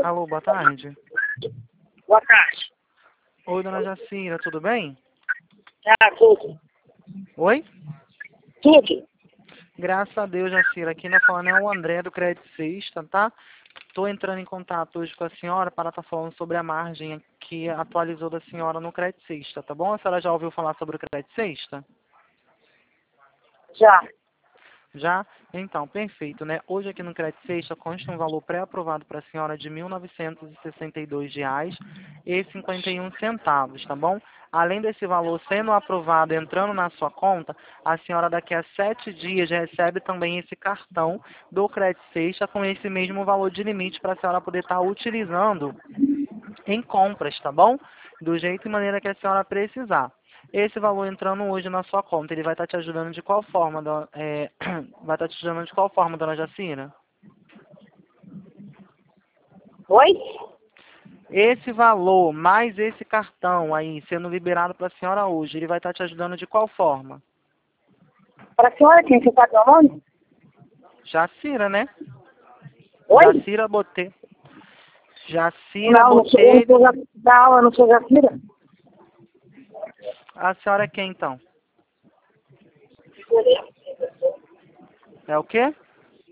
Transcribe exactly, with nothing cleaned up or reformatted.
Alô, boa tarde. Boa tarde. Oi, dona Jacira, tudo bem? Ah, tudo. Oi? Tudo. Graças a Deus, Jacira. Aqui na falando é o André do Crédito Sexta, tá? Estou entrando em contato hoje com a senhora para estar falando sobre a margem que atualizou da senhora no Crédito Sexta, tá bom? A senhora já ouviu falar sobre o Crédito Sexta? Já. Já? Então, perfeito, né? Hoje aqui no Crédito Sexta consta um valor pré-aprovado para a senhora de mil novecentos e sessenta e dois reais e cinquenta e um centavos, tá bom? Além desse valor sendo aprovado entrando na sua conta, a senhora daqui a sete dias recebe também esse cartão do Crédito Sexta com esse mesmo valor de limite para a senhora poder estar utilizando em compras, tá bom? Do jeito e maneira que a senhora precisar. Esse valor entrando hoje na sua conta, ele vai estar te ajudando de qual forma, dona- é, vai estar te ajudando de qual forma, dona Jacira? Oi? Esse valor, mais esse cartão aí, sendo liberado para a senhora hoje, ele vai estar te ajudando de qual forma? Para a senhora, quem você sabe meu nome? Jacira, né? Oi? Jacira Botelho. Jacira Não, não sou, eu não Botelho. sou, Ja- não, eu não sou Jacira. A senhora é quem, então? É o quê?